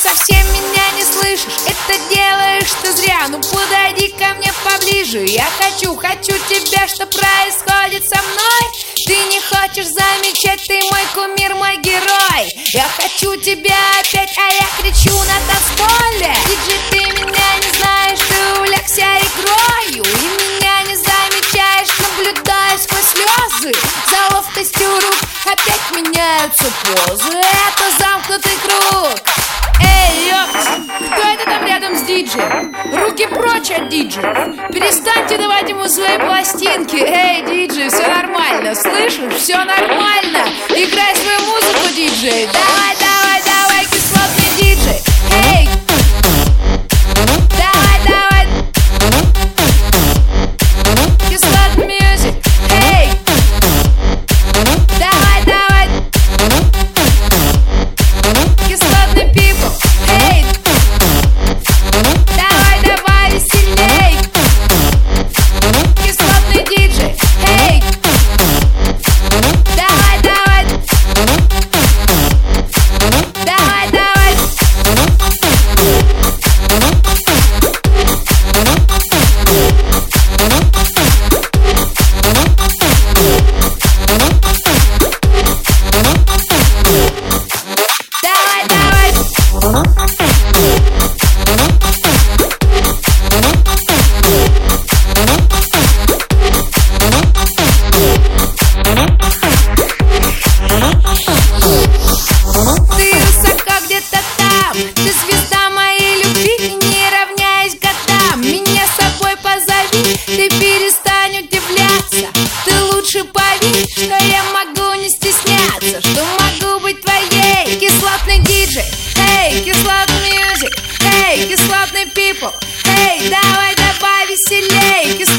совсем меня не слышишь, это делаешь ты зря. Ну подойди ко мне поближе, я хочу тебя, что происходит со мной. Ты не хочешь замечать, ты мой кумир, мой герой. Я хочу тебя опять, а я кричу на танцполе. Диджей, ты меня не знаешь, ты увлекся игрою и меня не замечаешь, наблюдаю сквозь слезы. За ловкостью рук опять меняются позы. Это замкнутый круг. Эй, ёпт, кто это там рядом с диджеем? Руки прочь от диджея. Перестаньте давать ему свои пластинки. Эй, диджей, все нормально, слышишь? Все нормально. Играй свою музыку, диджей. Давай, давай, давай, кислотный диджей. Эй, давай, давай, кислотный мьюзик. Эй, давай, давай, кислотный people. Эй, давай, давай, веселей. Кислотный диджей. Эй, давай, давай, давай, давай. Давай, давай. Ты высоко где-то там, ты звезда моей любви, и не равняясь годам. Меня с собой позови, ты перестань удивляться. Ты лучше поверь, что я могу не стесняться, что могу быть твоей. Кислотный диджей, эй, кислотный мьюзик, эй, кислотный people, эй, давай, давай, веселей.